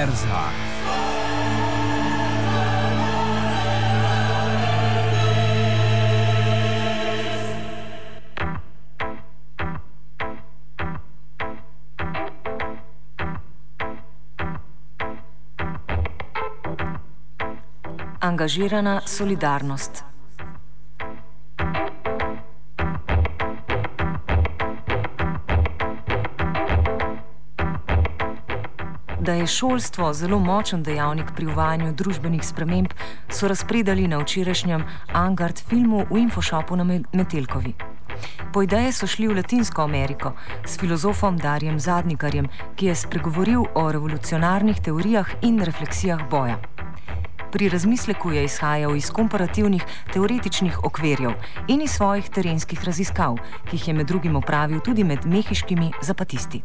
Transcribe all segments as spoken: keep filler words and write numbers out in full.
Univerza. Angažirana solidarnost. Da je šolstvo zelo močen dejavnik pri uvajanju družbenih sprememb, so razpredali na včerajšnjem Angard filmu v Infoshopu na Metelkovi. Po ideje so šli v Latinsko Ameriko s filozofom Darjem Zadnikarjem, ki je spregovoril o revolucionarnih teorijah in refleksijah boja. Pri razmisleku je izhajal iz komparativnih teoretičnih okvirjev in iz svojih terenskih raziskav, ki jih je med drugim opravil tudi med mehiškimi zapatisti.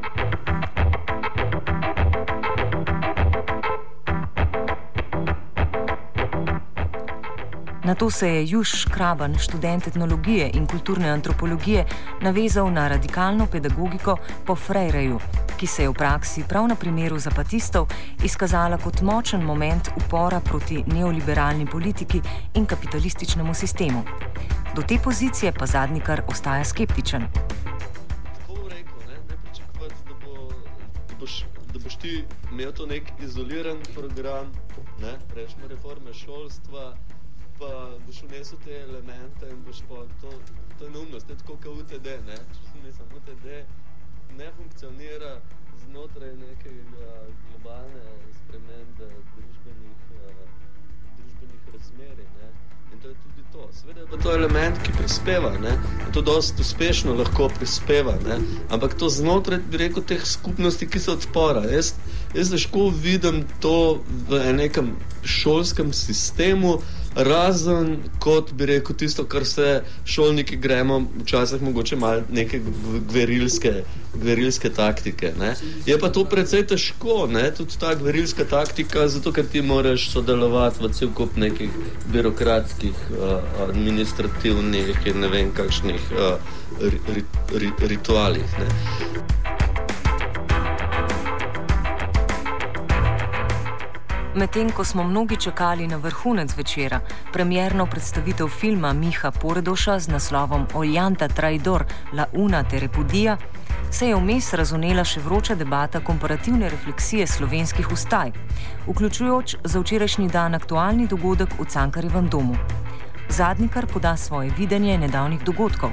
Nato se je Juš Škraban, študent etnologije in kulturne antropologije, navezal na radikalno pedagogiko po Freireju, ki se je v praksi prav na primeru zapatistov izkazala kot močen moment upora proti neoliberalni politiki in kapitalističnemu sistemu. Do te pozicije pa Zadnikar ostaja skeptičen. Tako rekel, ne, ne pričakovati, da, bo, da, boš, da boš ti imel to nek izoliran program, ne, rečemo reforme šolstva, pa boš vnesel te elemente in boš pa to, to je neumnost, to je tako kao U T D, ne, mislim, U T D ne funkcionira znotraj neke globalne spremembe družbenih, družbenih razmerij, ne, in to je tudi to. Seveda je pa to element, ki prispeva, ne, in to dosti uspešno lahko prispeva, ne, ampak to znotraj, bi rekel, teh skupnosti, ki so odpora. Jaz, jaz težko vidim to v nekem šolskem sistemu, razen kot bi rekel tisto, kar se šolniki gremo včasih mogoče malo neke gverilske, gverilske taktike. Ne. Je pa to precej težko, ne, tudi ta gverilska taktika, zato ker ti moraš sodelovati v cel kup nekih birokratskih, uh, administrativnih in ne vem kakšnih uh, ri, ri, ritualih. Ne. Medtem ko smo mnogi čakali na vrhunec večera, premierno predstavitev filma Miha Poredoša z naslovom Ollanta traidor, la una te repudia, se je vmes razvnela še vroča debata komparativne refleksije slovenskih vstaj, vključujoč za včerajšnji dan aktualni dogodek v Cankarjevem domu. Zadnikar poda svoje videnje nedavnih dogodkov.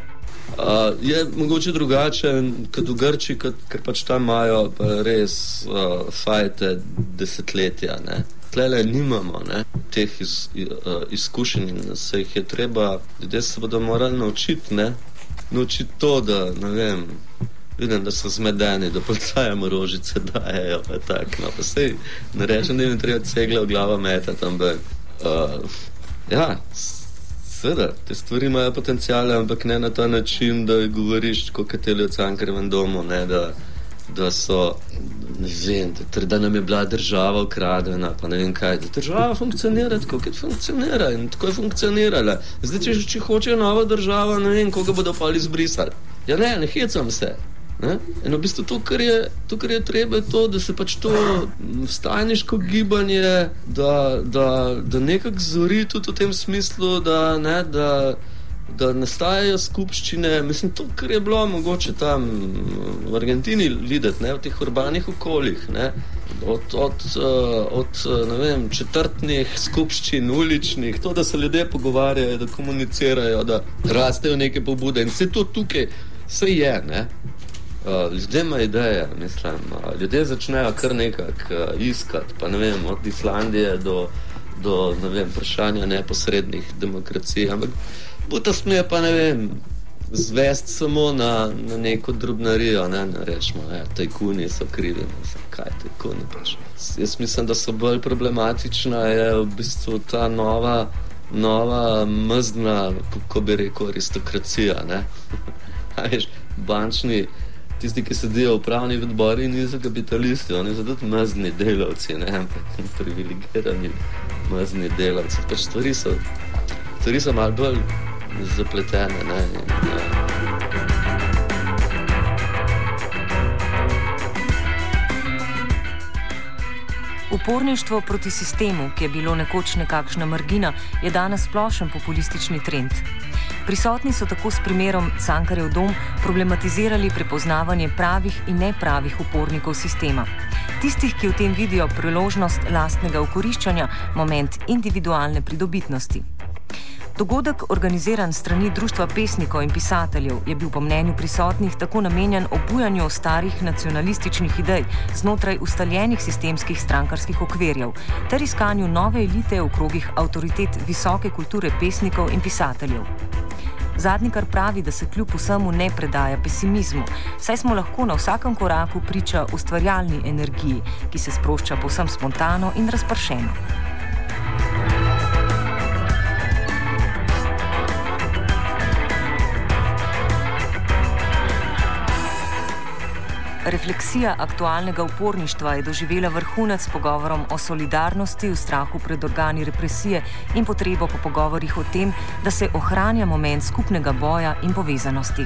Uh, je mogoče drugače kot v Grčiji, ker pač tam imajo pa res uh, fajte desetletja. Ne. Tlele nimamo, ne, teh iz, uh, izkušenj in se jih je treba, ljudje se bodo morali naučiti, ne, naučiti to, da, ne vem, vidim, da so zmedeni, da policajem rožice dajejo, pa tak, no, pa sej ne rečem, da jim treba cegle v glavo metati, ampak uh, ja, seveda, te stvari imajo potencijale, ampak ne na ta način, da govoriš, kot je tele v Cankarjevem domu, ne, da, da so, ne vem, da, da nam je bila država ukradena, pa ne vem kaj, da država funkcionira tako, kot funkcionira in tako je funkcionirala. Zdaj, če, če hoče nova država, ne vem, koga bodo pa izbrisali. Ja ne, ne hecam se. Ne? In v bistvu to, kar je, to, kar je treba, je to, da se pač to vstajniško gibanje, da, da, da nekako zori tudi v tem smislu, da, ne, da, da nastajajo skupščine. Mislim, to, kar je bilo mogoče tam v Argentini videti, ne, v teh urbanih okoljih, ne, od, od, od ne vem, četrtnih skupščin, uličnih, to, da se ljudje pogovarjajo, da komunicirajo, da rastejo neke pobude in vse to tukaj, vse je, ne. Uh, ljudje ima ideje, mislim, uh, ljudje začnejo kar nekak uh, iskati, pa ne vem, od Islandije do, do ne vem, vprašanja neposrednih demokracij, ampak buta sme pa, ne vem, zvest samo na, na neko drobnarijo, ne, ne rečemo, ja, tajkuni so krivi, mislim, kaj tajkuni pač. Jaz mislim, da so bolj problematična je v bistvu ta nova, nova mzdna, kako bi rekel, aristokracija, ne. A veš, bančni tisti, ki sedijo v pravni odbori, niso kapitalisti, oni so tudi mazni delavci, ne, ampak privilegirani mazni delavci. Pač stvari so, stvari so malo bolj zapletene, ne, in, ne. Uporništvo proti sistemu, ki je bilo nekoč nekakšna margina, je danes splošen populistični trend. Prisotni so tako s primerom Cankarjev dom problematizirali prepoznavanje pravih in nepravih upornikov sistema. Tistih, ki v tem vidijo priložnost lastnega okoriščanja, moment individualne pridobitnosti. Dogodek, organiziran strani Društva pesnikov in pisateljev, je bil po mnenju prisotnih tako namenjen obujanju starih nacionalističnih idej znotraj ustaljenih sistemskih strankarskih okvirjev ter iskanju nove elite v krogih avtoritet visoke kulture pesnikov in pisateljev. Zadnikar pravi, da se kljub vsemu ne predaja pesimizmu, saj smo lahko na vsakem koraku priča ustvarjalni energiji, ki se sprošča povsem spontano in razpršeno. Refleksija aktualnega uporništva je doživela vrhunec s pogovorom o solidarnosti v strahu pred organi represije in potrebo po pogovorih o tem, da se ohranja moment skupnega boja in povezanosti.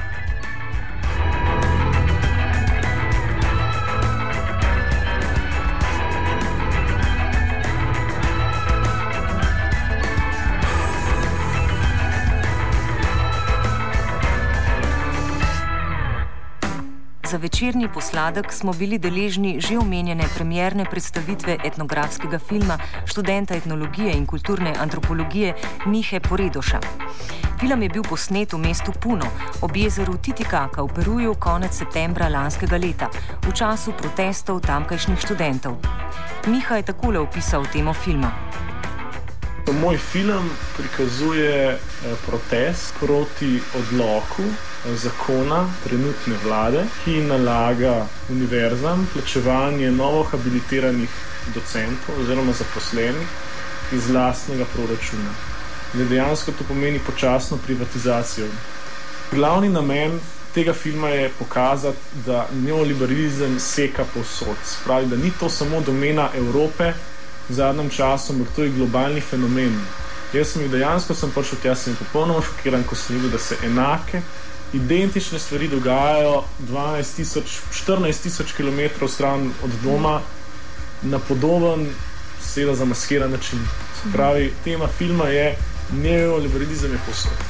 Za večerni posladek smo bili deležni že omenjene premierne predstavitve etnografskega filma študenta etnologije in kulturne antropologije Mihe Poredoša. Film je bil posnet v mestu Puno, ob jezeru Titicacá v Peruju konec septembra lanskega leta, v času protestov tamkajšnjih študentov. Miha je takole opisal temo filma. Moj film prikazuje protest proti odloku zakona trenutne vlade, ki nalaga univerzam plačevanje novohabilitiranih docentov oziroma zaposlenih iz lastnega proračuna. Dejansko to pomeni počasno privatizacijo. Glavni namen tega filma je pokazati, da neoliberalizem seka povsod. Spravi, da ni to samo domena Evrope v zadnjem času, ampak to je globalni fenomen. Jaz sem jih dejansko sem prišel tja, sem popolnoma šokiran, ko sem videl, da se enake, identične stvari dogajajo dvanajst tisoč, štirinajst tisoč kilometrov stran od doma na podoben, seveda zamaskiran način. Se pravi, tema filma je neoliberalizem je povsod.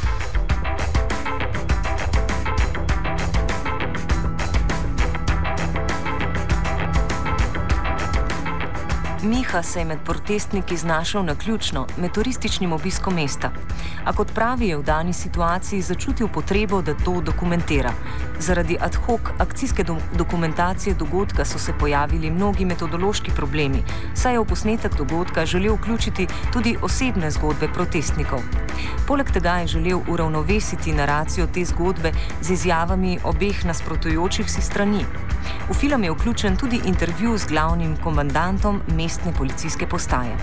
Miha se je med protestniki znašel naključno med turističnim obiskom mesta, a kot pravi, je v dani situaciji začutil potrebo, da to dokumentira. Zaradi ad hoc akcijske do- dokumentacije dogodka so se pojavili mnogi metodološki problemi, saj je v posnetek dogodka želel vključiti tudi osebne zgodbe protestnikov. Poleg tega je želel uravnovesiti naracijo te zgodbe z izjavami obeh nasprotujočih si strani. V film je vključen tudi intervju z glavnim komandantom mestne policijske postaje.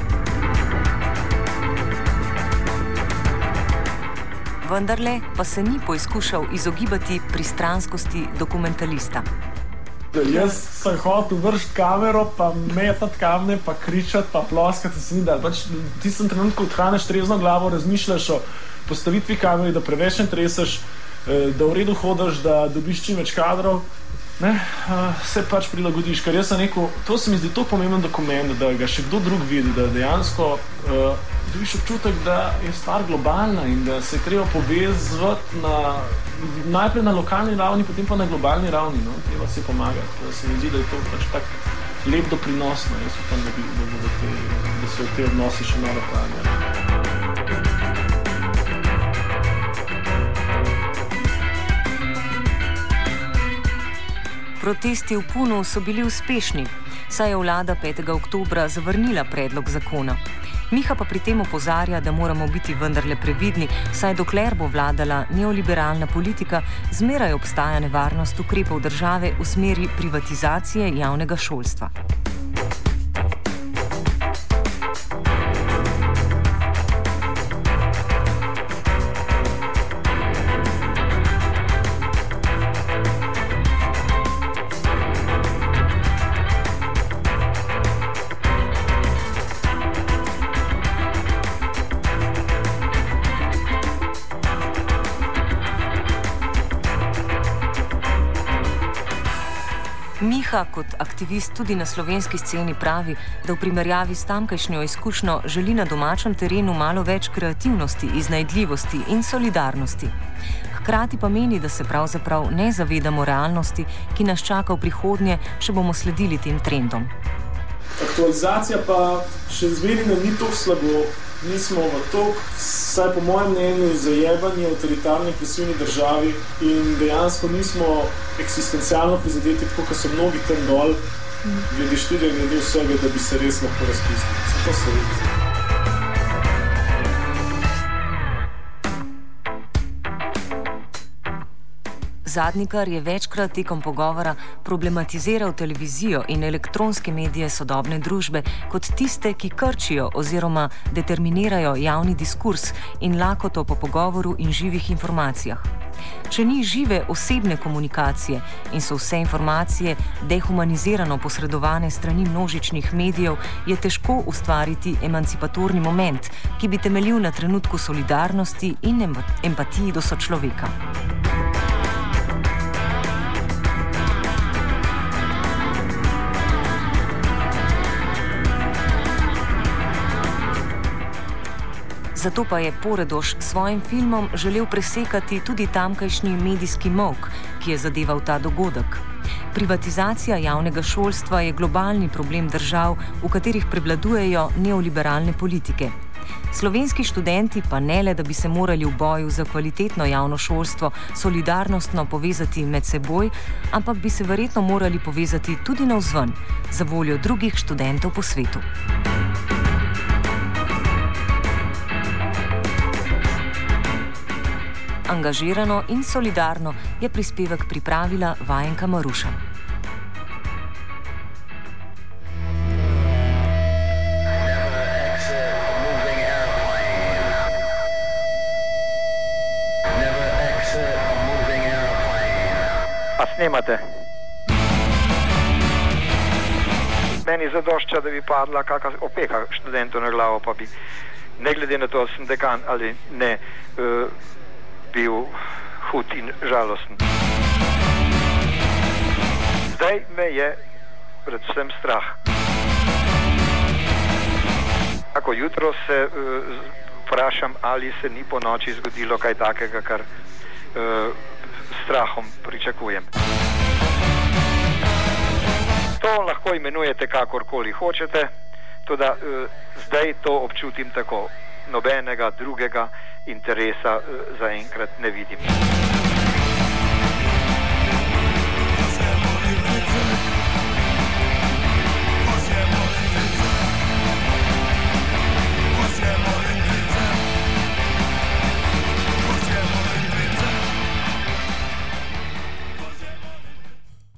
Vendarle pa se ni poizkušal izogibati pristranskosti dokumentalista. Jaz sem hotel vršiti kamero, pa metati kamne, pa kričati, pa ploskati, se ni dal. Pač v tistem trenutku odhraneš trezno glavo, razmišljaš o postavitvi kameri, da preveč ne treseš, da v redu hodiš, da dobiš čim več kadrov. Ne, se pač prilagodiš, ker jaz sem rekel, to se mi zdi to pomemben dokument, da ga še kdo drug vidi, da dejansko uh, dobiš občutek, da je stvar globalna in da se je treba povezati na, najprej na lokalni ravni, potem pa na globalni ravni, no, treba se pomagati. Da se mi zdi, da je to pač tak lep doprinos, no, jaz upam, da, bi, da, da, te, da se v te odnosi še malo hranjajo. Protesti v Punu so bili uspešni, saj je vlada petega oktobra zavrnila predlog zakona. Miha pa pri tem opozarja, da moramo biti vendarle previdni, saj dokler bo vladala neoliberalna politika, zmeraj obstaja nevarnost ukrepov države v smeri privatizacije javnega šolstva. Miha kot aktivist tudi na slovenski sceni pravi, da v primerjavi s tamkajšnjo izkušnjo želi na domačem terenu malo več kreativnosti, iznajdljivosti in solidarnosti. Hkrati pa meni, da se pravzaprav ne zavedamo realnosti, ki nas čaka v prihodnje, če bomo sledili tem trendom. Aktualizacija pa še zmeraj nam ni tako slabo. Mi smo v tok, saj po mojem mnenju, zajebanje avtoritarni pasivni državi in dejansko nismo eksistencialno prizadeti, tako kot so mnogi tam dol, glede študija, glede vsega, da bi se res lahko razpustili. Zato se vidi. Zadnikar je večkrat tekom pogovora problematiziral televizijo in elektronske medije sodobne družbe kot tiste, ki krčijo oziroma determinirajo javni diskurs in lakoto po pogovoru in živih informacijah. Če ni žive osebne komunikacije in so vse informacije dehumanizirano posredovane strani množičnih medijev, je težko ustvariti emancipatorni moment, ki bi temeljil na trenutku solidarnosti in empatiji do sočloveka. Zato pa je Poredoš s svojim filmom želel presekati tudi tamkajšnji medijski molk, ki je zadeval ta dogodek. Privatizacija javnega šolstva je globalni problem držav, v katerih prevladujejo neoliberalne politike. Slovenski študenti pa ne le, da bi se morali v boju za kvalitetno javno šolstvo solidarnostno povezati med seboj, ampak bi se verjetno morali povezati tudi navzven, za voljo drugih študentov po svetu. Angažirano in solidarno je prispevek pripravila Vajenka Maruša. A snemate? Meni zadošča, da bi padla kakšna opeka študentov na glavo, pa bi, ne glede na to, sem dekan ali ne, uh, bil hud in žalosten. Zdaj me je predvsem strah. Tako jutro se uh, vprašam, ali se ni po noči zgodilo kaj takega, kar uh, strahom pričakujem. To lahko imenujete kakorkoli hočete, toda uh, zdaj to občutim tako. Nobenega drugega interesa uh, zaenkrat ne vidim.